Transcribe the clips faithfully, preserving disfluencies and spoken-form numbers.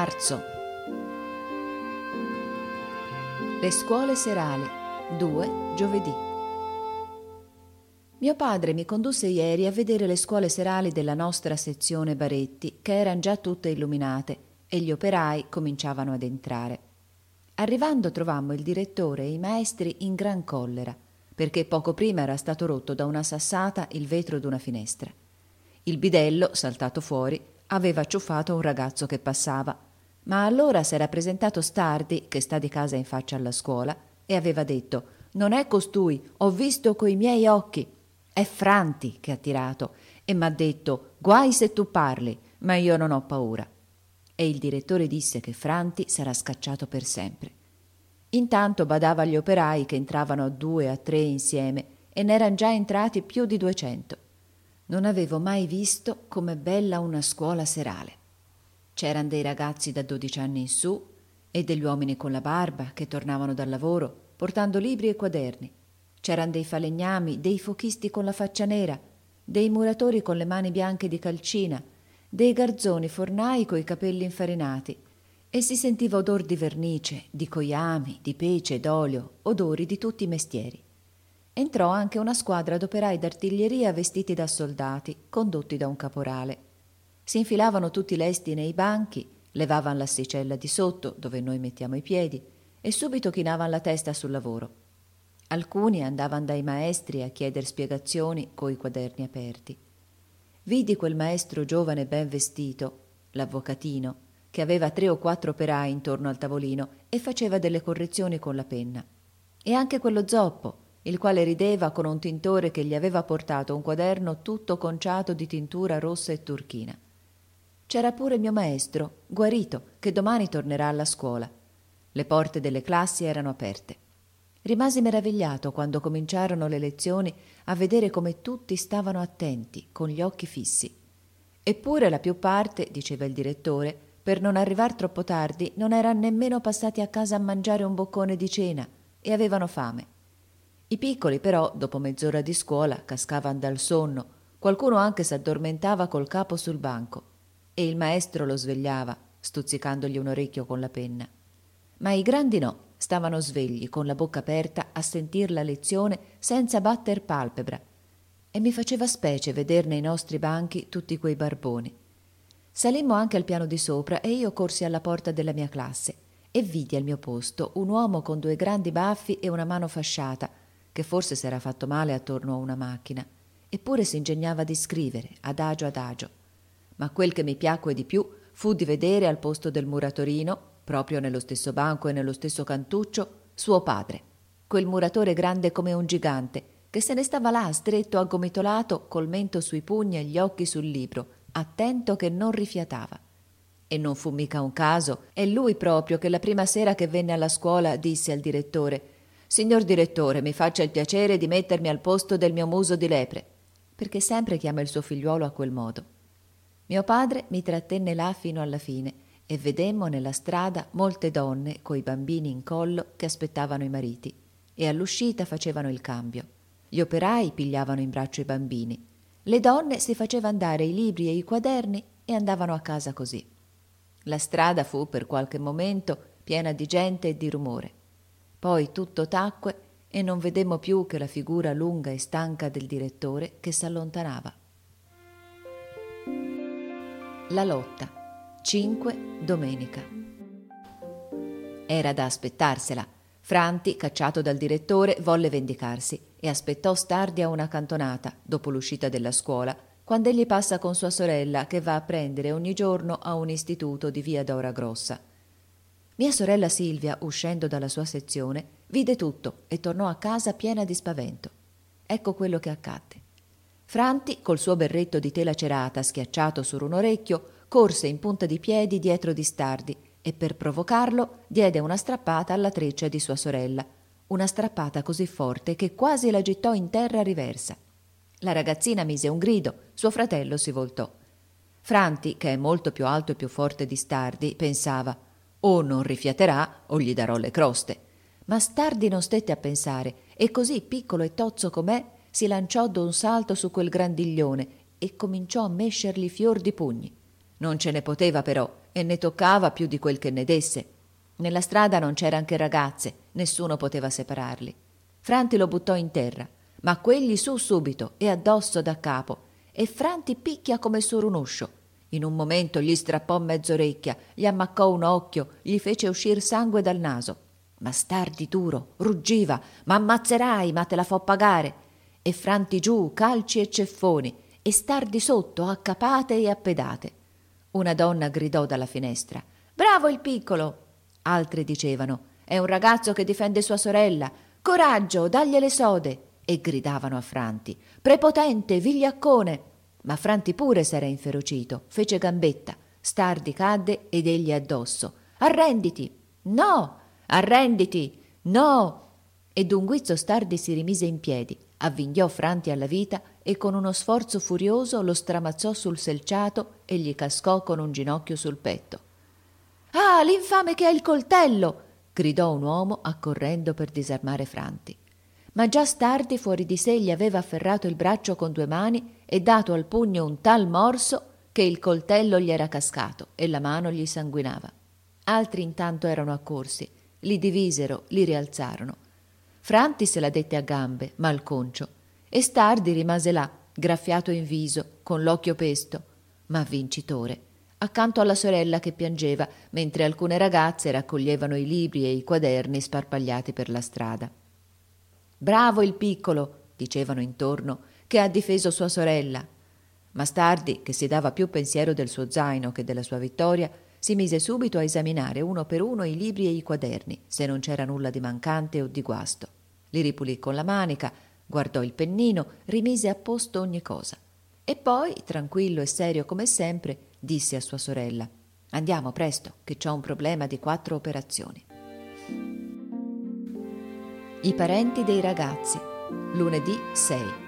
marzo. Le scuole serali, due giovedì. Mio padre mi condusse ieri a vedere le scuole serali della nostra sezione Baretti, che eran già tutte illuminate e gli operai cominciavano ad entrare. Arrivando trovammo il direttore e i maestri in gran collera, perché poco prima era stato rotto da una sassata il vetro d'una finestra. Il bidello, saltato fuori, aveva ciuffato un ragazzo che passava, ma allora s'era presentato Stardi, che sta di casa in faccia alla scuola, e aveva detto: «Non è costui, ho visto coi miei occhi. È Franti che ha tirato e m'ha detto: guai se tu parli, ma io non ho paura». E il direttore disse che Franti sarà scacciato per sempre. Intanto badava agli operai che entravano a due, a tre insieme, e n'eran già entrati più di duecento. Non avevo mai visto com'è bella una scuola serale. C'eran dei ragazzi da dodici anni in su e degli uomini con la barba che tornavano dal lavoro portando libri e quaderni. C'eran dei falegnami, dei fochisti con la faccia nera, dei muratori con le mani bianche di calcina, dei garzoni fornai coi capelli infarinati, e si sentiva odor di vernice, di coiami, di pece e d'olio, odori di tutti i mestieri. Entrò anche una squadra d'operai d'artiglieria vestiti da soldati, condotti da un caporale. Si infilavano tutti lesti nei banchi, levavan l'asticella di sotto, dove noi mettiamo i piedi, e subito chinavan la testa sul lavoro. Alcuni andavan dai maestri a chieder spiegazioni coi quaderni aperti. Vidi quel maestro giovane ben vestito, l'avvocatino, che aveva tre o quattro operai intorno al tavolino e faceva delle correzioni con la penna. E anche quello zoppo, il quale rideva con un tintore che gli aveva portato un quaderno tutto conciato di tintura rossa e turchina. C'era pure mio maestro, guarito, che domani tornerà alla scuola. Le porte delle classi erano aperte. Rimasi meravigliato quando cominciarono le lezioni a vedere come tutti stavano attenti, con gli occhi fissi. Eppure la più parte, diceva il direttore, per non arrivar troppo tardi non eran nemmeno passati a casa a mangiare un boccone di cena e avevano fame. I piccoli però, dopo mezz'ora di scuola, cascavan dal sonno, qualcuno anche s'addormentava col capo sul banco, e il maestro lo svegliava, stuzzicandogli un orecchio con la penna. Ma i grandi no, stavano svegli, con la bocca aperta, a sentir la lezione senza batter palpebra, e mi faceva specie veder nei nostri banchi tutti quei barboni. Salimmo anche al piano di sopra e io corsi alla porta della mia classe e vidi al mio posto un uomo con due grandi baffi e una mano fasciata, che forse s'era fatto male attorno a una macchina, eppure s'ingegnava di scrivere, adagio adagio. Ma quel che mi piacque di più fu di vedere al posto del muratorino, proprio nello stesso banco e nello stesso cantuccio, suo padre, quel muratore grande come un gigante, che se ne stava là stretto aggomitolato col mento sui pugni e gli occhi sul libro, attento che non rifiatava. E non fu mica un caso, è lui proprio che la prima sera che venne alla scuola disse al direttore: «Signor direttore, mi faccia il piacere di mettermi al posto del mio muso di lepre», perché sempre chiama il suo figliuolo a quel modo. Mio padre mi trattenne là fino alla fine e vedemmo nella strada molte donne coi bambini in collo che aspettavano i mariti e all'uscita facevano il cambio. Gli operai pigliavano in braccio i bambini. Le donne si facevano dare i libri e i quaderni e andavano a casa così. La strada fu per qualche momento piena di gente e di rumore. Poi tutto tacque e non vedemmo più che la figura lunga e stanca del direttore che s'allontanava. La lotta. cinque domenica. Era da aspettarsela. Franti, cacciato dal direttore, volle vendicarsi e aspettò Stardi a una cantonata, dopo l'uscita della scuola, quando egli passa con sua sorella che va a prendere ogni giorno a un istituto di via Dora Grossa. Mia sorella Silvia, uscendo dalla sua sezione, vide tutto e tornò a casa piena di spavento. Ecco quello che accadde. Franti, col suo berretto di tela cerata schiacciato su un orecchio, corse in punta di piedi dietro di Stardi e per provocarlo diede una strappata alla treccia di sua sorella, una strappata così forte che quasi la gittò in terra riversa. La ragazzina mise un grido, suo fratello si voltò. Franti, che è molto più alto e più forte di Stardi, pensava: o non rifiaterà o gli darò le croste. Ma Stardi non stette a pensare e così piccolo e tozzo com'è si lanciò d'un salto su quel grandiglione e cominciò a mescergli fior di pugni. Non ce ne poteva però, e ne toccava più di quel che ne desse. Nella strada non c'eran che ragazze, nessuno poteva separarli. Franti lo buttò in terra, ma quegli su subito e addosso da capo, e Franti picchia come sur un uscio. In un momento gli strappò mezz'orecchia, gli ammaccò un occhio, gli fece uscir sangue dal naso. Ma Stardi duro, ruggiva: ma ammazzerai, ma te la fo pagare. E Franti giù, calci e ceffoni, e Stardi sotto, a capate e a pedate. Una donna gridò dalla finestra: bravo il piccolo! Altre dicevano: è un ragazzo che difende sua sorella, coraggio, dagli le sode. E gridavano a Franti: prepotente, vigliaccone. Ma Franti pure s'era inferocito, fece gambetta. Stardi cadde ed egli addosso: arrenditi! No! Arrenditi! No! E d'un guizzo Stardi si rimise in piedi, avvinghiò Franti alla vita e con uno sforzo furioso lo stramazzò sul selciato e gli cascò con un ginocchio sul petto. Ah, l'infame che ha il coltello! Gridò un uomo accorrendo per disarmare Franti. Ma già Stardi fuori di sé gli aveva afferrato il braccio con due mani e dato al pugno un tal morso che il coltello gli era cascato e la mano gli sanguinava. Altri intanto erano accorsi, li divisero, li rialzarono. Franti se la dette a gambe, malconcio, e Stardi rimase là, graffiato in viso, con l'occhio pesto, ma vincitore, accanto alla sorella che piangeva, mentre alcune ragazze raccoglievano i libri e i quaderni sparpagliati per la strada. Bravo il piccolo, dicevano intorno, che ha difeso sua sorella. Ma Stardi, che si dava più pensiero del suo zaino che della sua vittoria, si mise subito a esaminare uno per uno i libri e i quaderni, se non c'era nulla di mancante o di guasto. Li ripulì con la manica, guardò il pennino, rimise a posto ogni cosa. E poi, tranquillo e serio come sempre, disse a sua sorella: andiamo presto, che c'ho un problema di quattro operazioni. I parenti dei ragazzi. Lunedì sei.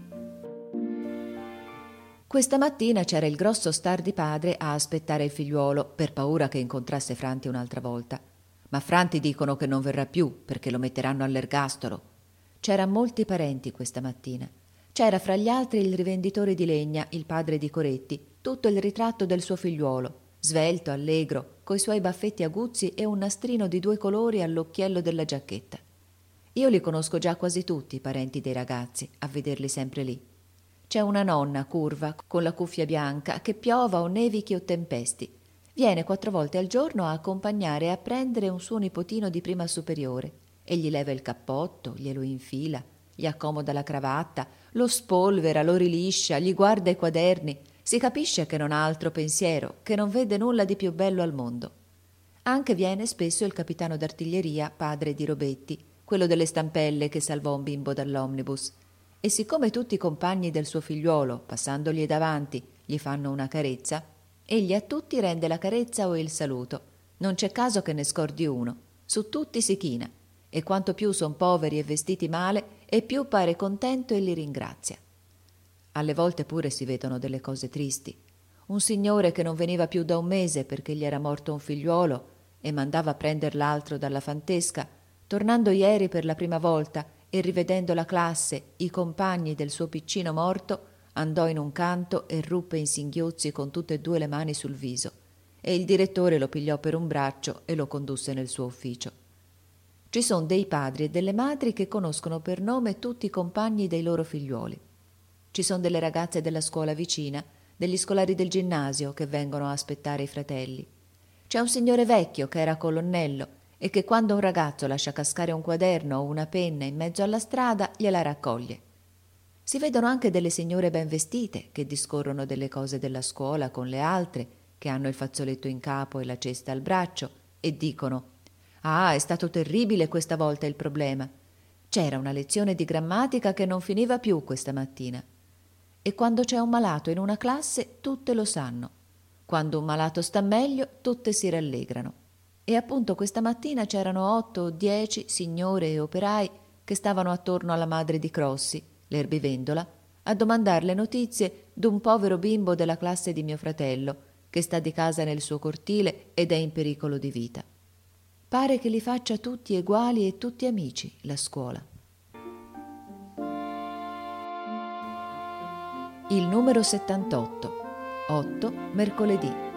Questa mattina c'era il grosso Stardi padre a aspettare il figliuolo per paura che incontrasse Franti un'altra volta. Ma Franti dicono che non verrà più perché lo metteranno all'ergastolo. C'era molti parenti questa mattina. C'era fra gli altri il rivenditore di legna, il padre di Coretti, tutto il ritratto del suo figliuolo, svelto, allegro, coi suoi baffetti aguzzi e un nastrino di due colori all'occhiello della giacchetta. Io li conosco già quasi tutti, i parenti dei ragazzi, a vederli sempre lì. C'è una nonna curva, con la cuffia bianca, che piova o nevichi o tempesti. Viene quattro volte al giorno a accompagnare e a prendere un suo nipotino di prima superiore e gli leva il cappotto, glielo infila, gli accomoda la cravatta, lo spolvera, lo riliscia, gli guarda i quaderni. Si capisce che non ha altro pensiero, che non vede nulla di più bello al mondo. Anche viene spesso il capitano d'artiglieria, padre di Robetti, quello delle stampelle che salvò un bimbo dall'omnibus. E siccome tutti i compagni del suo figliuolo, passandogli davanti, gli fanno una carezza, egli a tutti rende la carezza o il saluto. Non c'è caso che ne scordi uno. Su tutti si china. E quanto più son poveri e vestiti male, e più pare contento e li ringrazia. Alle volte pure si vedono delle cose tristi. Un signore che non veniva più da un mese perché gli era morto un figliuolo e mandava a prender l'altro dalla fantesca, tornando ieri per la prima volta e rivedendo la classe, i compagni del suo piccino morto, andò in un canto e ruppe in singhiozzi con tutte e due le mani sul viso, e il direttore lo pigliò per un braccio e lo condusse nel suo ufficio. Ci son dei padri e delle madri che conoscono per nome tutti i compagni dei loro figliuoli. Ci son delle ragazze della scuola vicina, degli scolari del ginnasio che vengono a aspettare i fratelli. C'è un signore vecchio che era colonnello e che quando un ragazzo lascia cascare un quaderno o una penna in mezzo alla strada gliela raccoglie. Si vedono anche delle signore ben vestite che discorrono delle cose della scuola con le altre che hanno il fazzoletto in capo e la cesta al braccio e dicono: ah, è stato terribile questa volta il problema. C'era una lezione di grammatica che non finiva più questa mattina. E quando c'è un malato in una classe tutte lo sanno. Quando un malato sta meglio tutte si rallegrano. E appunto questa mattina c'erano otto o dieci signore e operai che stavano attorno alla madre di Crossi, l'erbivendola, a domandarle notizie d'un povero bimbo della classe di mio fratello che sta di casa nel suo cortile ed è in pericolo di vita. Pare che li faccia tutti eguali e tutti amici, la scuola. Il numero settantotto. otto mercoledì.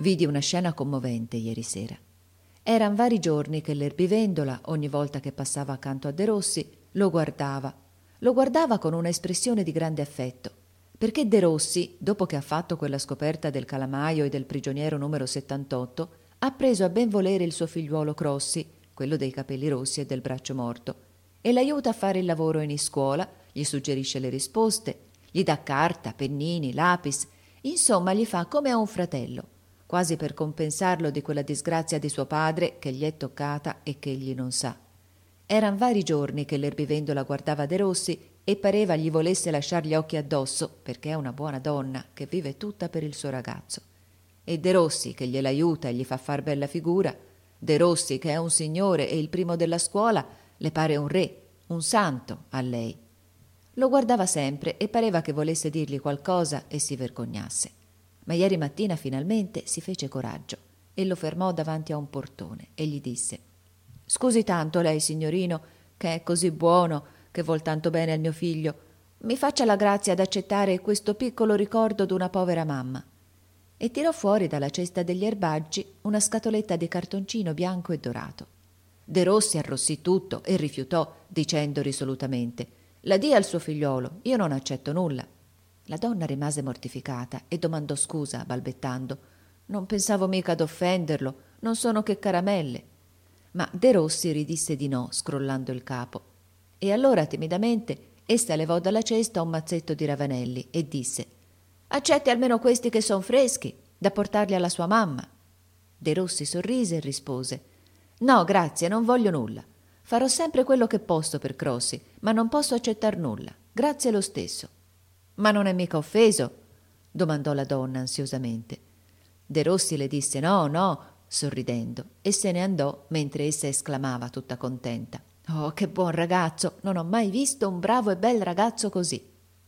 Vidi una scena commovente ieri sera. Eran vari giorni che l'erbivendola, ogni volta che passava accanto a Derossi, lo guardava. Lo guardava con una espressione di grande affetto, perché Derossi, dopo che ha fatto quella scoperta del calamaio e del prigioniero numero settantotto, ha preso a ben volere il suo figliuolo Crossi, quello dei capelli rossi e del braccio morto, e l'aiuta a fare il lavoro in iscuola, gli suggerisce le risposte, gli dà carta, pennini, lapis, insomma gli fa come a un fratello, quasi per compensarlo di quella disgrazia di suo padre che gli è toccata e che egli non sa. Eran vari giorni che l'erbivendola guardava Derossi e pareva gli volesse lasciar gli occhi addosso, perché è una buona donna che vive tutta per il suo ragazzo. E Derossi che gliel'aiuta e gli fa far bella figura, Derossi che è un signore e il primo della scuola, le pare un re, un santo a lei. Lo guardava sempre e pareva che volesse dirgli qualcosa e si vergognasse. Ma ieri mattina finalmente si fece coraggio e lo fermò davanti a un portone e gli disse: «Scusi tanto lei, signorino, che è così buono, che vuol tanto bene al mio figlio. Mi faccia la grazia d'accettare questo piccolo ricordo d'una povera mamma». E tirò fuori dalla cesta degli erbaggi una scatoletta di cartoncino bianco e dorato. Derossi arrossì tutto e rifiutò, dicendo risolutamente: «La dia al suo figliolo, io non accetto nulla». La donna rimase mortificata e domandò scusa, balbettando: «Non pensavo mica d'offenderlo, non sono che caramelle». Ma Derossi ridisse di no, scrollando il capo. E allora, timidamente, essa levò dalla cesta un mazzetto di ravanelli e disse: «Accetti almeno questi che son freschi, da portarli alla sua mamma». Derossi sorrise e rispose: «No, grazie, non voglio nulla. Farò sempre quello che posso per Crossi, ma non posso accettar nulla. Grazie lo stesso». «Ma non è mica offeso?» domandò la donna ansiosamente. Derossi le disse no, no, sorridendo, e se ne andò mentre essa esclamava tutta contenta: «Oh, che buon ragazzo! Non ho mai visto un bravo e bel ragazzo così!»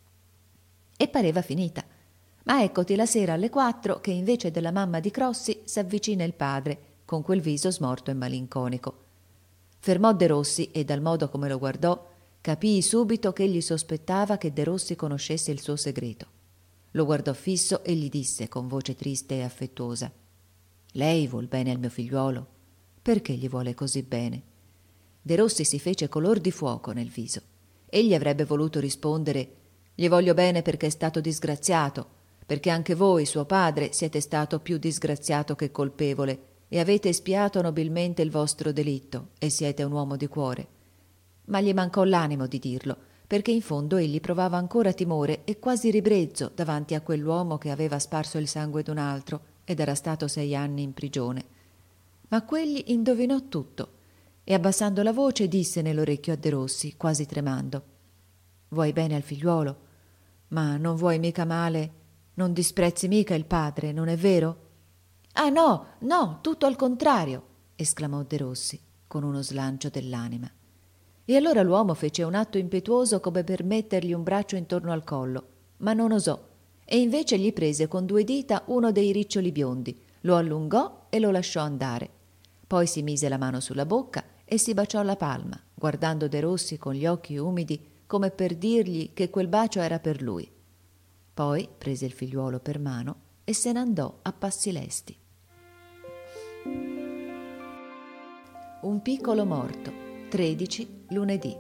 E pareva finita. Ma eccoti la sera alle quattro che invece della mamma di Crossi s'avvicina il padre, con quel viso smorto e malinconico. Fermò Derossi e dal modo come lo guardò capii subito che egli sospettava che Derossi conoscesse il suo segreto. Lo guardò fisso e gli disse con voce triste e affettuosa: «Lei vuol bene al mio figliuolo? Perché gli vuole così bene?» Derossi si fece color di fuoco nel viso. Egli avrebbe voluto rispondere: «Gli voglio bene perché è stato disgraziato, perché anche voi, suo padre, siete stato più disgraziato che colpevole e avete espiato nobilmente il vostro delitto e siete un uomo di cuore». Ma gli mancò l'animo di dirlo, perché in fondo egli provava ancora timore e quasi ribrezzo davanti a quell'uomo che aveva sparso il sangue d'un altro ed era stato sei anni in prigione. Ma quegli indovinò tutto e, abbassando la voce, disse nell'orecchio a Derossi, quasi tremando: «Vuoi bene al figliuolo, ma non vuoi mica male, non disprezzi mica il padre, non è vero?» «Ah no, no, tutto al contrario!» esclamò Derossi con uno slancio dell'anima. E allora l'uomo fece un atto impetuoso come per mettergli un braccio intorno al collo, ma non osò, e invece gli prese con due dita uno dei riccioli biondi, lo allungò e lo lasciò andare. Poi si mise la mano sulla bocca e si baciò la palma, guardando Derossi con gli occhi umidi come per dirgli che quel bacio era per lui. Poi prese il figliuolo per mano e se n'andò a passi lesti. Un piccolo morto. tredici lunedì.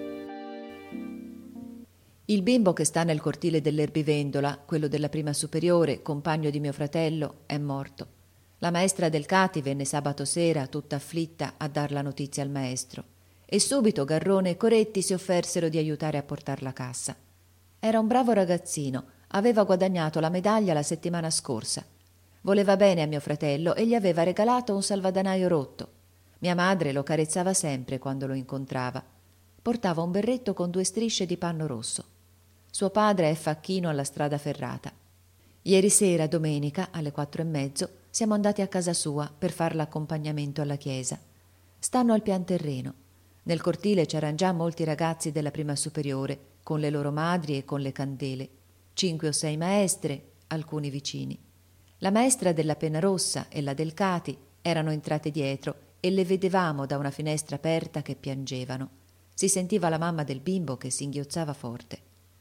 Il bimbo che sta nel cortile dell'erbivendola, quello della prima superiore, compagno di mio fratello, è morto. La maestra del Cati venne sabato sera, tutta afflitta, a dar la notizia al maestro, e subito Garrone e Coretti si offersero di aiutare a portar la cassa. Era un bravo ragazzino, aveva guadagnato la medaglia la settimana scorsa. Voleva bene a mio fratello e gli aveva regalato un salvadanaio rotto. Mia madre lo carezzava sempre quando lo incontrava. Portava un berretto con due strisce di panno rosso. Suo padre è facchino alla strada ferrata. Ieri sera, domenica, alle quattro e mezzo, siamo andati a casa sua per far l'accompagnamento alla chiesa. Stanno al pian terreno. Nel cortile c'eran già molti ragazzi della prima superiore, con le loro madri e con le candele. Cinque o sei maestre, alcuni vicini. La maestra della penna rossa e la del Cati erano entrate dietro e le vedevamo da una finestra aperta che piangevano. Si sentiva la mamma del bimbo che singhiozzava forte.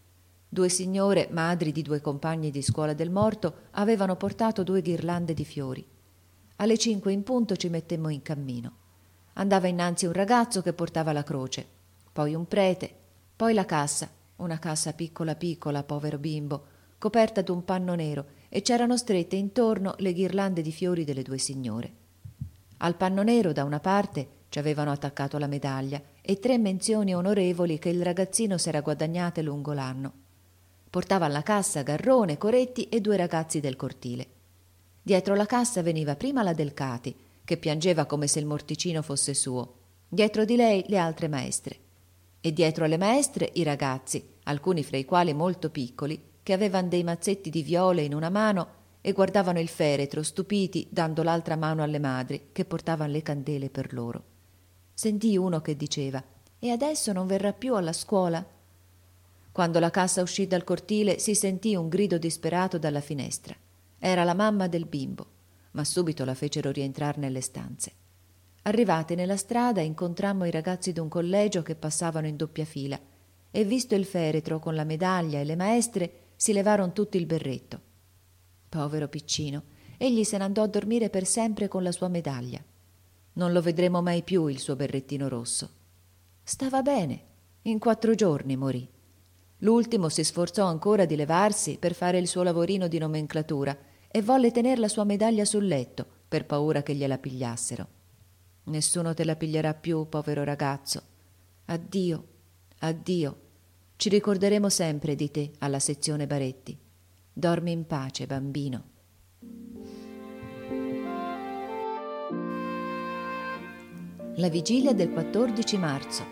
Due signore, madri di due compagni di scuola del morto, avevano portato due ghirlande di fiori. Alle cinque in punto ci mettemmo in cammino. Andava innanzi un ragazzo che portava la croce, poi un prete, poi la cassa, una cassa piccola piccola, povero bimbo, coperta d'un panno nero, e c'erano strette intorno le ghirlande di fiori delle due signore. Al panno nero da una parte ci avevano attaccato la medaglia e tre menzioni onorevoli che il ragazzino s'era guadagnate lungo l'anno. Portava alla cassa Garrone, Coretti e due ragazzi del cortile. Dietro la cassa veniva prima la Delcati, che piangeva come se il morticino fosse suo, dietro di lei le altre maestre, e dietro alle maestre i ragazzi, alcuni fra i quali molto piccoli, che avevano dei mazzetti di viole in una mano e guardavano il feretro stupiti, dando l'altra mano alle madri che portavano le candele per loro. Sentii uno che diceva: «E adesso non verrà più alla scuola?» Quando la cassa uscì dal cortile si sentì un grido disperato dalla finestra. Era la mamma del bimbo, ma subito la fecero rientrar nelle stanze. Arrivati nella strada incontrammo i ragazzi d'un collegio che passavano in doppia fila e, visto il feretro con la medaglia e le maestre, si levaron tutti il berretto. Povero piccino, egli se n'andò a dormire per sempre con la sua medaglia. Non lo vedremo mai più il suo berrettino rosso. Stava bene, in quattro giorni morì. L'ultimo si sforzò ancora di levarsi per fare il suo lavorino di nomenclatura e volle tener la sua medaglia sul letto per paura che gliela pigliassero. Nessuno te la piglierà più, povero ragazzo. Addio, addio. Ci ricorderemo sempre di te alla sezione Baretti. Dormi in pace, bambino. La vigilia del quattordici marzo.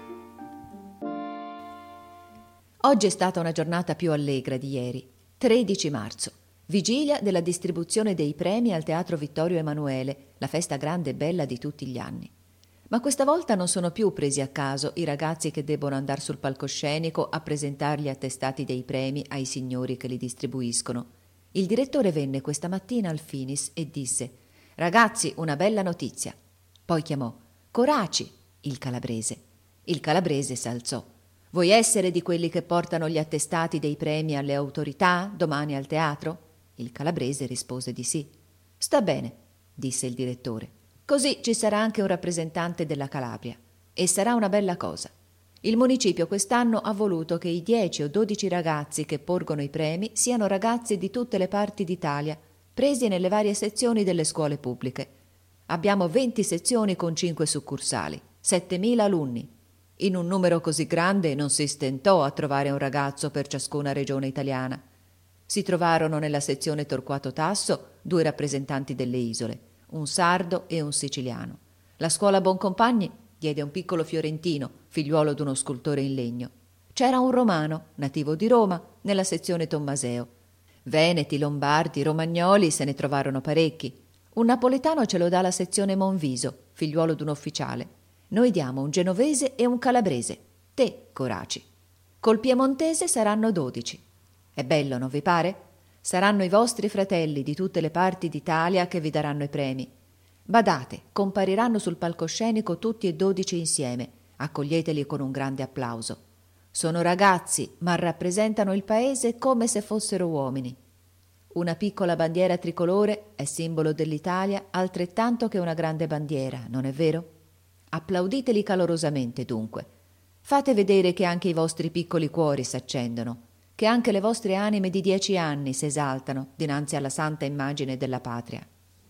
Oggi è stata una giornata più allegra di ieri. tredici marzo, vigilia della distribuzione dei premi al Teatro Vittorio Emanuele, la festa grande e bella di tutti gli anni. Ma questa volta non sono più presi a caso i ragazzi che debbono andare sul palcoscenico a presentare gli attestati dei premi ai signori che li distribuiscono. Il direttore venne questa mattina al Finis e disse: «Ragazzi, una bella notizia». Poi chiamò: «Coraci», il calabrese. Il calabrese s'alzò. «Vuoi essere di quelli che portano gli attestati dei premi alle autorità domani al teatro?» Il calabrese rispose di sì. «Sta bene», disse il direttore. «Così ci sarà anche un rappresentante della Calabria. E sarà una bella cosa. Il municipio quest'anno ha voluto che i dieci o dodici ragazzi che porgono i premi siano ragazzi di tutte le parti d'Italia, presi nelle varie sezioni delle scuole pubbliche. Abbiamo venti sezioni con cinque succursali, settemila alunni. In un numero così grande non si stentò a trovare un ragazzo per ciascuna regione italiana. Si trovarono nella sezione Torquato Tasso due rappresentanti delle isole, un sardo e un siciliano. La scuola Boncompagni diede un piccolo fiorentino, figliuolo d'uno scultore in legno. C'era un romano, nativo di Roma, nella sezione Tommaseo. Veneti, lombardi, romagnoli se ne trovarono parecchi. Un napoletano ce lo dà la sezione Monviso, figliuolo d'un ufficiale. Noi diamo un genovese e un calabrese, te, Coraci. Col piemontese saranno dodici. È bello, non vi pare? Saranno i vostri fratelli di tutte le parti d'Italia che vi daranno i premi. Badate, compariranno sul palcoscenico tutti e dodici insieme. Accoglieteli con un grande applauso. Sono ragazzi, ma rappresentano il paese come se fossero uomini. Una piccola bandiera tricolore è simbolo dell'Italia altrettanto che una grande bandiera, non è vero? Applauditeli calorosamente, dunque. Fate vedere che anche i vostri piccoli cuori s'accendono, che anche le vostre anime di dieci anni s'esaltano dinanzi alla santa immagine della patria.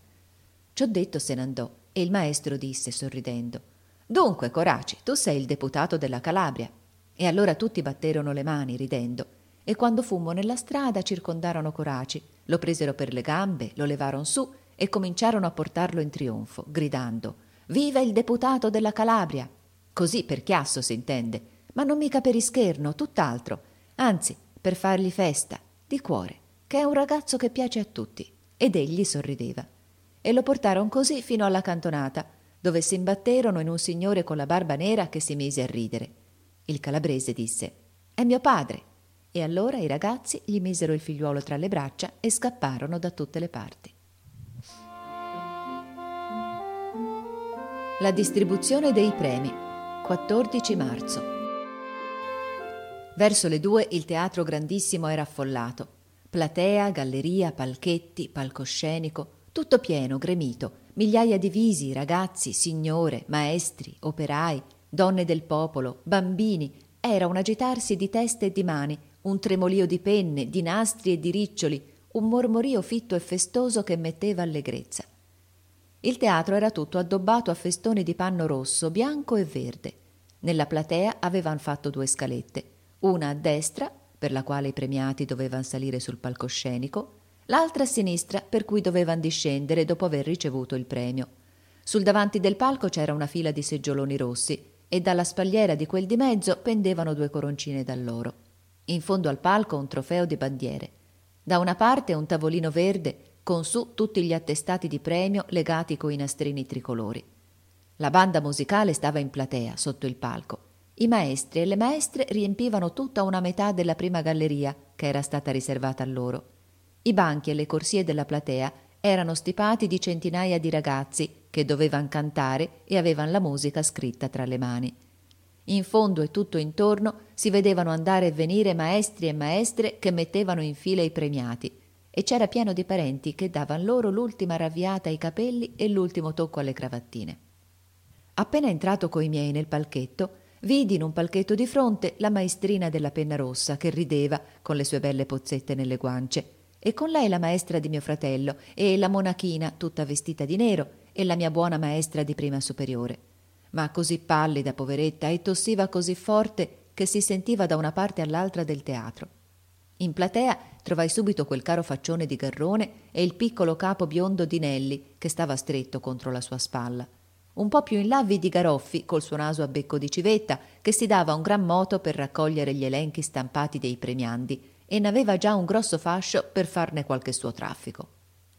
Ciò detto se n'andò e il maestro disse sorridendo: «Dunque, Coraci, tu sei il deputato della Calabria». E allora tutti batterono le mani ridendo, e quando fummo nella strada circondarono Coraci, lo presero per le gambe, lo levaron su e cominciarono a portarlo in trionfo, gridando: «Viva il deputato della Calabria!» Così per chiasso s'intende, ma non mica per ischerno, tutt'altro, anzi per fargli festa, di cuore, che è un ragazzo che piace a tutti. Ed egli sorrideva. E lo portarono così fino alla cantonata, dove si imbatterono in un signore con la barba nera che si mise a ridere. Il calabrese disse: «È mio padre!» E allora i ragazzi gli misero il figliuolo tra le braccia e scapparono da tutte le parti. La distribuzione dei premi. quattordici marzo. Verso le due il teatro grandissimo era affollato. Platea, galleria, palchetti, palcoscenico, tutto pieno, gremito, migliaia di visi, ragazzi, signore, maestri, operai, donne del popolo, bambini. Era un agitarsi di teste e di mani, un tremolio di penne, di nastri e di riccioli, un mormorio fitto e festoso che metteva allegrezza. Il teatro era tutto addobbato a festoni di panno rosso, bianco e verde. Nella platea avevan fatto due scalette, una a destra, per la quale i premiati dovevan salire sul palcoscenico, l'altra a sinistra, per cui dovevan discendere dopo aver ricevuto il premio. Sul davanti del palco c'era una fila di seggioloni rossi e dalla spalliera di quel di mezzo pendevano due coroncine d'alloro. In fondo al palco un trofeo di bandiere. Da una parte un tavolino verde con su tutti gli attestati di premio legati coi nastrini tricolori. La banda musicale stava in platea, sotto il palco. I maestri e le maestre riempivano tutta una metà della prima galleria, che era stata riservata a loro. I banchi e le corsie della platea erano stipati di centinaia di ragazzi che dovevan cantare e avevan la musica scritta tra le mani. In fondo e tutto intorno si vedevano andare e venire maestri e maestre che mettevano in fila i premiati, e c'era pieno di parenti che davan loro l'ultima ravviata ai capelli e l'ultimo tocco alle cravattine. Appena entrato coi miei nel palchetto, vidi in un palchetto di fronte la maestrina della penna rossa che rideva con le sue belle pozzette nelle guance, e con lei la maestra di mio fratello e la monachina tutta vestita di nero e la mia buona maestra di prima superiore, ma così pallida, poveretta, e tossiva così forte che si sentiva da una parte all'altra del teatro. In platea trovai subito quel caro faccione di Garrone e il piccolo capo biondo di Nelli che stava stretto contro la sua spalla. Un po' più in là vidi Garoffi col suo naso a becco di civetta che si dava un gran moto per raccogliere gli elenchi stampati dei premiandi e n'aveva già un grosso fascio per farne qualche suo traffico.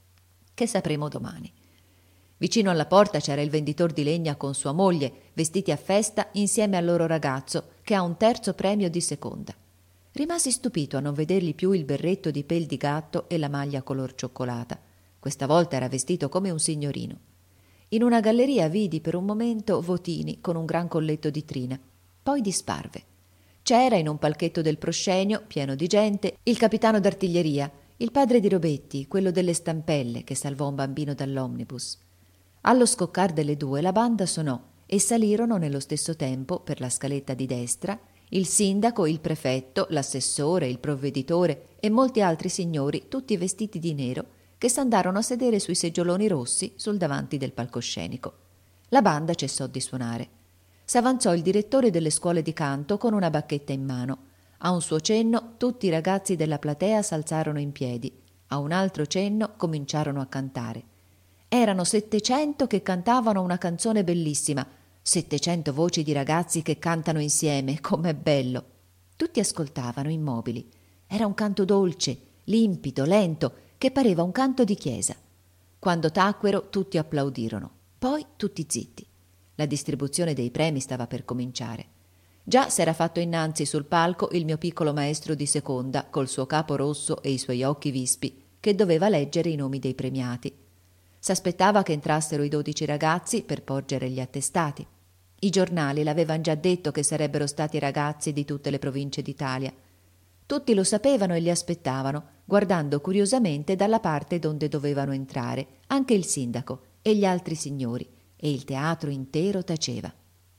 Che sapremo domani. Vicino alla porta c'era il venditor di legna con sua moglie, vestiti a festa insieme al loro ragazzo che ha un terzo premio di seconda. Rimasi stupito a non vedergli più il berretto di pel di gatto e la maglia color cioccolata. Questa volta era vestito come un signorino. In una galleria vidi per un momento Votini con un gran colletto di trina, poi disparve. C'era in un palchetto del proscenio, pieno di gente, il capitano d'artiglieria, il padre di Robetti, quello delle stampelle che salvò un bambino dall'omnibus. Allo scoccar delle due la banda suonò e salirono nello stesso tempo per la scaletta di destra il sindaco, il prefetto, l'assessore, il provveditore e molti altri signori, tutti vestiti di nero, che s'andarono a sedere sui seggioloni rossi sul davanti del palcoscenico. La banda cessò di suonare. S'avanzò il direttore delle scuole di canto con una bacchetta in mano. A un suo cenno tutti i ragazzi della platea s'alzarono in piedi. A un altro cenno cominciarono a cantare. Erano settecento che cantavano una canzone bellissima, settecento voci di ragazzi che cantano insieme, com'è bello. Tutti ascoltavano immobili. Era un canto dolce, limpido, lento, che pareva un canto di chiesa. Quando tacquero tutti applaudirono, poi tutti zitti. La distribuzione dei premi stava per cominciare. Già s'era fatto innanzi sul palco il mio piccolo maestro di seconda, col suo capo rosso e i suoi occhi vispi, che doveva leggere i nomi dei premiati. S'aspettava che entrassero i dodici ragazzi per porgere gli attestati. I giornali l'avevano già detto che sarebbero stati ragazzi di tutte le province d'Italia. Tutti lo sapevano e li aspettavano, guardando curiosamente dalla parte donde dovevano entrare, anche il sindaco e gli altri signori, e il teatro intero taceva.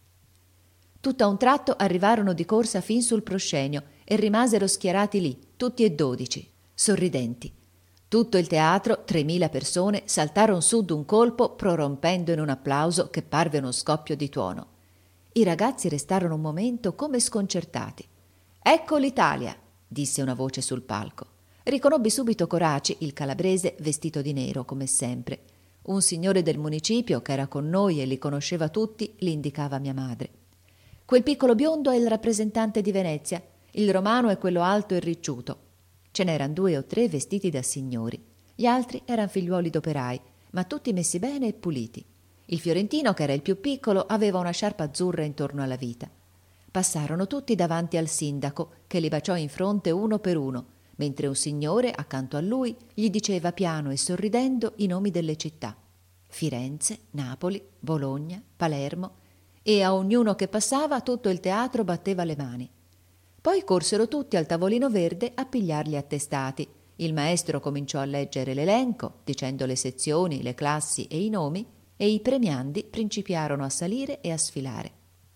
Tutto a un tratto arrivarono di corsa fin sul proscenio e rimasero schierati lì, tutti e dodici, sorridenti. Tutto il teatro, tremila persone, saltarono su d'un colpo, prorompendo in un applauso che parve uno scoppio di tuono. I ragazzi restarono un momento come sconcertati. «Ecco l'Italia!» disse una voce sul palco. Riconobbi subito Coraci, il calabrese, vestito di nero, come sempre. Un signore del municipio, che era con noi e li conosceva tutti, li indicava mia madre. Quel piccolo biondo è il rappresentante di Venezia, il romano è quello alto e ricciuto. Ce n'eran due o tre vestiti da signori. Gli altri eran figliuoli d'operai, ma tutti messi bene e puliti. Il fiorentino, che era il più piccolo, aveva una sciarpa azzurra intorno alla vita. Passarono tutti davanti al sindaco, che li baciò in fronte uno per uno, mentre un signore, accanto a lui, gli diceva piano e sorridendo i nomi delle città. Firenze, Napoli, Bologna, Palermo, e a ognuno che passava tutto il teatro batteva le mani. Poi corsero tutti al tavolino verde a pigliar gli attestati. Il maestro cominciò a leggere l'elenco, dicendo le sezioni, le classi e i nomi, e i premiandi principiarono a salire e a sfilare.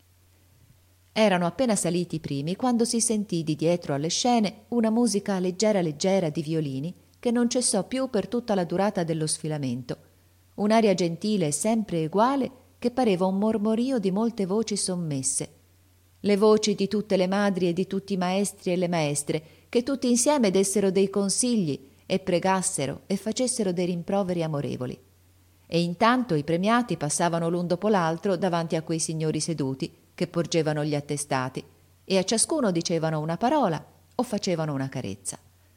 Erano appena saliti i primi quando si sentì di dietro alle scene una musica leggera leggera di violini che non cessò più per tutta la durata dello sfilamento, un'aria gentile e sempre eguale che pareva un mormorio di molte voci sommesse, le voci di tutte le madri e di tutti i maestri e le maestre, che tutti insieme dessero dei consigli e pregassero e facessero dei rimproveri amorevoli. E intanto i premiati passavano l'un dopo l'altro davanti a quei signori seduti che porgevano gli attestati e a ciascuno dicevano una parola o facevano una carezza.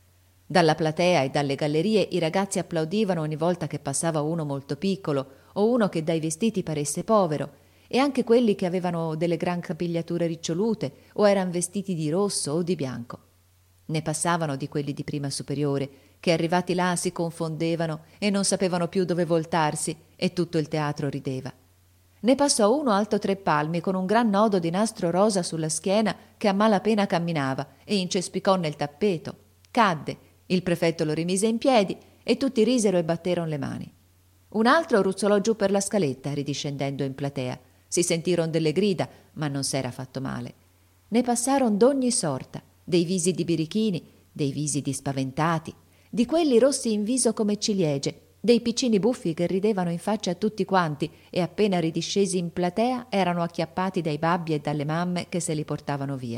Dalla platea e dalle gallerie i ragazzi applaudivano ogni volta che passava uno molto piccolo o uno che dai vestiti paresse povero, e anche quelli che avevano delle gran capigliature ricciolute o eran vestiti di rosso o di bianco. Ne passavano di quelli di prima superiore, che arrivati là si confondevano e non sapevano più dove voltarsi, e tutto il teatro rideva. Ne passò uno alto tre palmi con un gran nodo di nastro rosa sulla schiena che a malapena camminava e incespicò nel tappeto. Cadde, il prefetto lo rimise in piedi e tutti risero e batteron le mani. Un altro ruzzolò giù per la scaletta ridiscendendo in platea. Si sentiron delle grida, ma non s'era fatto male. Ne passaron d'ogni sorta, dei visi di birichini, dei visi di spaventati, di quelli rossi in viso come ciliegie, dei piccini buffi che ridevano in faccia a tutti quanti e appena ridiscesi in platea erano acchiappati dai babbi e dalle mamme che se li portavano via.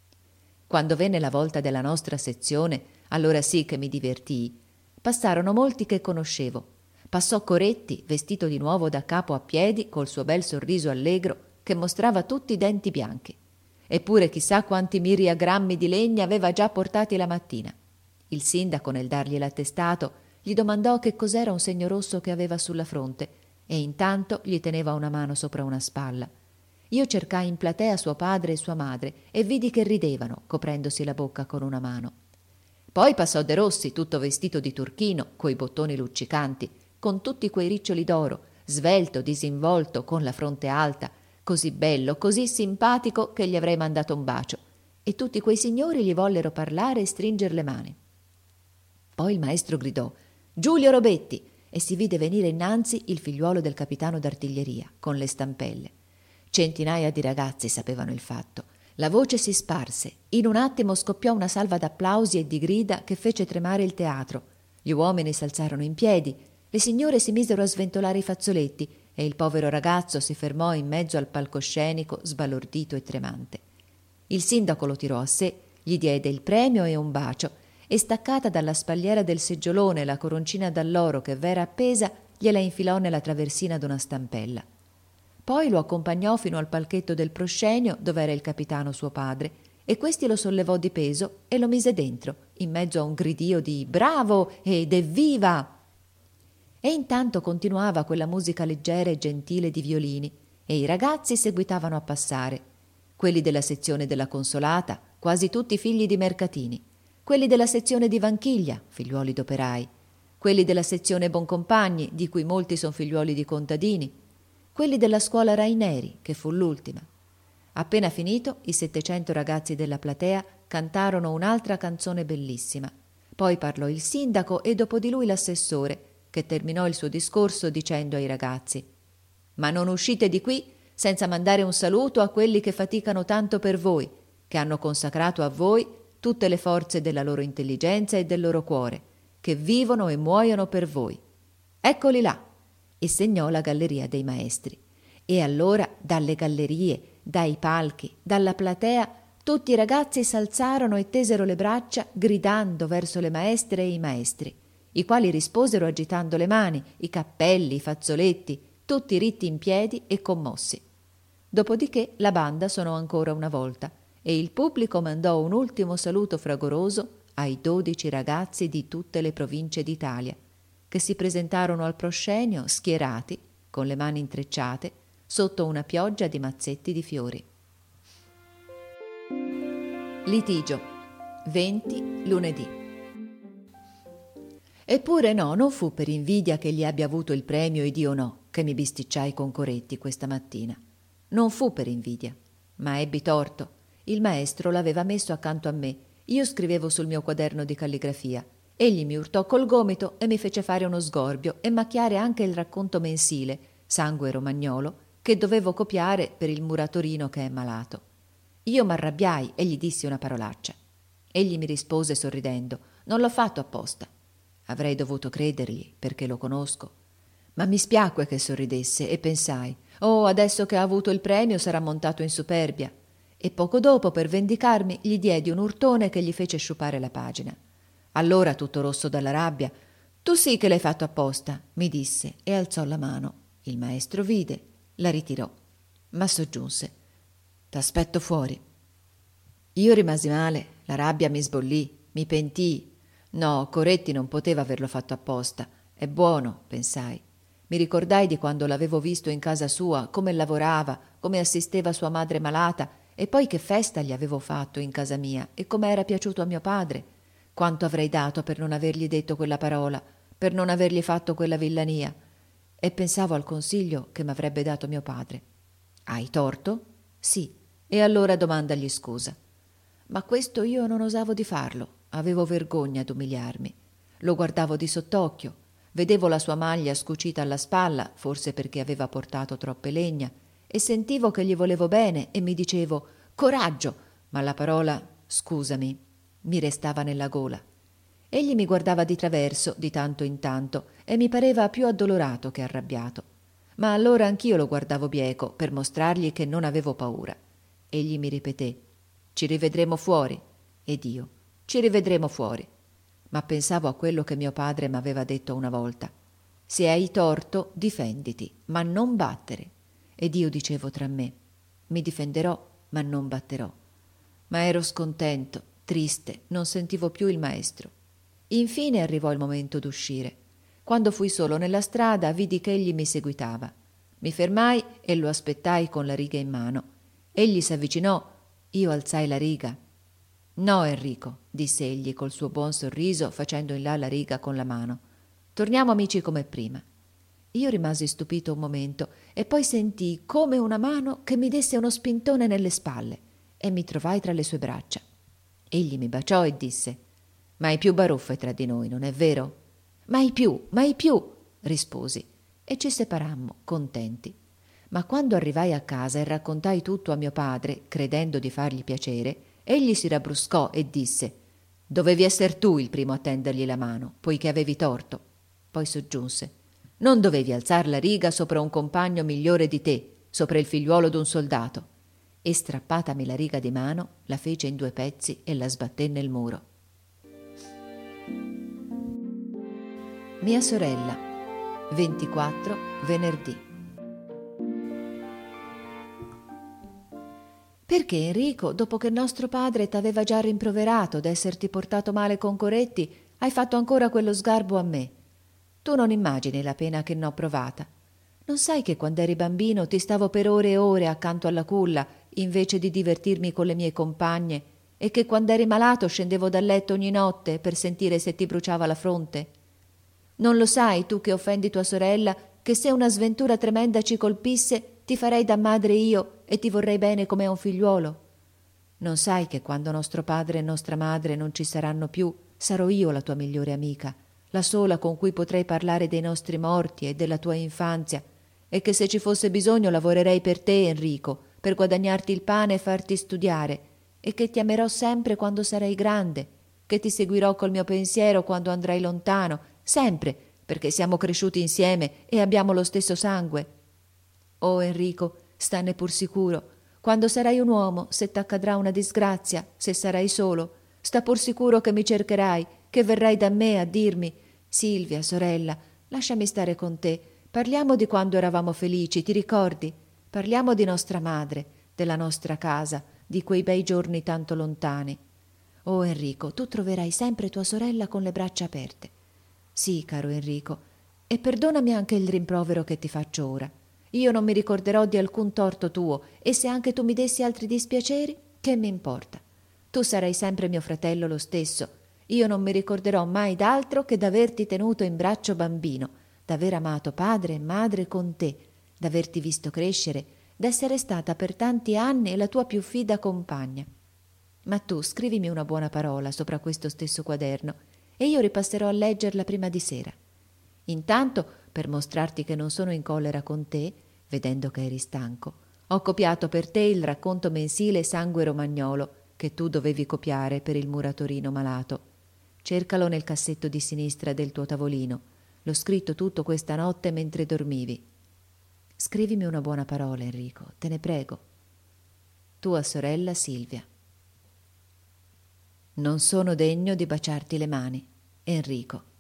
Quando venne la volta della nostra sezione, allora sì che mi divertii. Passarono molti che conoscevo. Passò Coretti, vestito di nuovo da capo a piedi, col suo bel sorriso allegro, che mostrava tutti i denti bianchi. Eppure chissà quanti miriagrammi di legna aveva già portati la mattina. Il sindaco, nel dargli l'attestato, gli domandò che cos'era un segno rosso che aveva sulla fronte, e intanto gli teneva una mano sopra una spalla. Io cercai in platea suo padre e sua madre, e vidi che ridevano, coprendosi la bocca con una mano. Poi passò De Rossi, tutto vestito di turchino, coi bottoni luccicanti, con tutti quei riccioli d'oro, svelto, disinvolto, con la fronte alta, così bello, così simpatico che gli avrei mandato un bacio, e tutti quei signori gli vollero parlare e stringer le mani. Poi il maestro gridò «Giulio Robetti!» e si vide venire innanzi il figliuolo del capitano d'artiglieria, con le stampelle. Centinaia di ragazzi sapevano il fatto. La voce si sparse. In un attimo scoppiò una salva d'applausi e di grida che fece tremare il teatro. Gli uomini s'alzarono in piedi, le signore si misero a sventolare i fazzoletti e il povero ragazzo si fermò in mezzo al palcoscenico sbalordito e tremante. Il sindaco lo tirò a sé, gli diede il premio e un bacio, e staccata dalla spalliera del seggiolone la coroncina d'alloro che v'era appesa, gliela infilò nella traversina d'una stampella. Poi lo accompagnò fino al palchetto del proscenio, dove era il capitano suo padre, e questi lo sollevò di peso e lo mise dentro, in mezzo a un gridio di «Bravo!» ed «Evviva!». E intanto continuava quella musica leggera e gentile di violini, e i ragazzi seguitavano a passare. Quelli della sezione della Consolata, quasi tutti figli di mercatini, quelli della sezione di Vanchiglia, figliuoli d'operai, quelli della sezione Boncompagni, di cui molti son figliuoli di contadini, quelli della scuola Raineri, che fu l'ultima. Appena finito, i settecento ragazzi della platea cantarono un'altra canzone bellissima. Poi parlò il sindaco e dopo di lui l'assessore, che terminò il suo discorso dicendo ai ragazzi «Ma non uscite di qui senza mandare un saluto a quelli che faticano tanto per voi, che hanno consacrato a voi tutte le forze della loro intelligenza e del loro cuore, che vivono e muoiono per voi. Eccoli là!» E segnò la galleria dei maestri. E allora dalle gallerie, dai palchi, dalla platea, tutti i ragazzi s'alzarono e tesero le braccia gridando verso le maestre e i maestri, i quali risposero agitando le mani, i cappelli, i fazzoletti, tutti ritti in piedi e commossi. Dopodiché la banda sonò ancora una volta e il pubblico mandò un ultimo saluto fragoroso ai dodici ragazzi di tutte le province d'Italia, che si presentarono al proscenio schierati, con le mani intrecciate, sotto una pioggia di mazzetti di fiori. Litigio. venti lunedì. Eppure no, non fu per invidia che gli abbia avuto il premio ed io no, che mi bisticciai con Coretti questa mattina. Non fu per invidia, ma ebbi torto, Il maestro l'aveva messo accanto a me. Io scrivevo sul mio quaderno di calligrafia. Egli mi urtò col gomito e mi fece fare uno sgorbio e macchiare anche il racconto mensile, Sangue romagnolo, che dovevo copiare per il muratorino che è malato. Io m'arrabbiai e gli dissi una parolaccia. Egli mi rispose sorridendo: non l'ho fatto apposta. Avrei dovuto credergli, perché lo conosco. Ma mi spiacque che sorridesse e pensai: oh, adesso che ha avuto il premio sarà montato in superbia. E poco dopo, per vendicarmi, gli diedi un urtone che gli fece sciupare la pagina. Allora, tutto rosso dalla rabbia: tu sì che l'hai fatto apposta, mi disse e alzò la mano. Il maestro vide, la ritirò, ma soggiunse: t'aspetto fuori. Io rimasi male, la rabbia mi sbollì, mi pentii. No, Coretti non poteva averlo fatto apposta. È buono, pensai. Mi ricordai di quando l'avevo visto in casa sua, come lavorava, come assisteva sua madre malata, e poi che festa gli avevo fatto in casa mia e come era piaciuto a mio padre. Quanto avrei dato per non avergli detto quella parola, per non avergli fatto quella villania. E pensavo al consiglio che m'avrebbe dato mio padre. Hai torto? Sì. E allora domandagli scusa. Ma questo io non osavo di farlo. Avevo vergogna d'umiliarmi. Lo guardavo di sott'occhio. Vedevo la sua maglia scucita alla spalla, forse perché aveva portato troppe legna, e sentivo che gli volevo bene e mi dicevo coraggio, ma la parola scusami mi restava nella gola. Egli mi guardava di traverso di tanto in tanto e mi pareva più addolorato che arrabbiato. Ma allora anch'io lo guardavo bieco per mostrargli che non avevo paura. Egli mi ripeté: ci rivedremo fuori. Ed io: ci rivedremo fuori. Ma pensavo a quello che mio padre m'aveva detto una volta: se hai torto difenditi, ma non battere. Ed io dicevo tra me: mi difenderò, ma non batterò. Ma ero scontento, triste, non sentivo più il maestro. Infine arrivò il momento d'uscire. Quando fui solo nella strada vidi che egli mi seguitava. Mi fermai e lo aspettai con la riga in mano. Egli s'avvicinò, io alzai la riga. No, Enrico, disse egli col suo buon sorriso, facendo in là la riga con la mano. Torniamo amici come prima. Io rimasi stupito un momento e poi sentii come una mano che mi desse uno spintone nelle spalle e mi trovai tra le sue braccia. Egli mi baciò e disse: mai più baruffe tra di noi, non è vero? Mai più, mai più, risposi, e ci separammo, contenti. Ma quando arrivai a casa e raccontai tutto a mio padre, credendo di fargli piacere, egli si rabbruscò e disse: dovevi esser tu il primo a tendergli la mano, poiché avevi torto. Poi soggiunse: non dovevi alzar la riga sopra un compagno migliore di te, sopra il figliuolo d'un soldato. E strappatami la riga di mano, la fece in due pezzi e la sbatté nel muro. Mia sorella, ventiquattro, venerdì. Perché, Enrico, dopo che nostro padre t'aveva già rimproverato d'esserti portato male con Coretti, hai fatto ancora quello sgarbo a me? Tu non immagini la pena che n'ho provata. Non sai che quando eri bambino ti stavo per ore e ore accanto alla culla, invece di divertirmi con le mie compagne, e che quando eri malato scendevo dal letto ogni notte per sentire se ti bruciava la fronte? Non lo sai tu che offendi tua sorella, che se una sventura tremenda ci colpisse ti farei da madre io e ti vorrei bene come a un figliuolo? Non sai che quando nostro padre e nostra madre non ci saranno più, sarò io la tua migliore amica, la sola con cui potrei parlare dei nostri morti e della tua infanzia, e che se ci fosse bisogno lavorerei per te, Enrico, per guadagnarti il pane e farti studiare, e che ti amerò sempre quando sarai grande, che ti seguirò col mio pensiero quando andrai lontano, sempre, perché siamo cresciuti insieme e abbiamo lo stesso sangue. Oh, Enrico, stanne pur sicuro, quando sarai un uomo, se t'accadrà una disgrazia, se sarai solo, sta pur sicuro che mi cercherai, che verrai da me a dirmi: Silvia, sorella, lasciami stare con te, parliamo di quando eravamo felici, ti ricordi? Parliamo di nostra madre, della nostra casa, di quei bei giorni tanto lontani. Oh, Enrico, tu troverai sempre tua sorella con le braccia aperte. Sì, caro Enrico, e perdonami anche il rimprovero che ti faccio ora. Io non mi ricorderò di alcun torto tuo, e se anche tu mi dessi altri dispiaceri, che mi importa? Tu sarai sempre mio fratello lo stesso. Io non mi ricorderò mai d'altro che d'averti tenuto in braccio bambino, d'aver amato padre e madre con te, d'averti visto crescere, d'essere stata per tanti anni la tua più fida compagna. Ma tu scrivimi una buona parola sopra questo stesso quaderno e io ripasserò a leggerla prima di sera. Intanto, per mostrarti che non sono in collera con te, vedendo che eri stanco, ho copiato per te il racconto mensile Sangue Romagnolo che tu dovevi copiare per il muratorino malato. Cercalo nel cassetto di sinistra del tuo tavolino. L'ho scritto tutto questa notte mentre dormivi. Scrivimi una buona parola, Enrico, te ne prego. Tua sorella Silvia. Non sono degno di baciarti le mani, Enrico.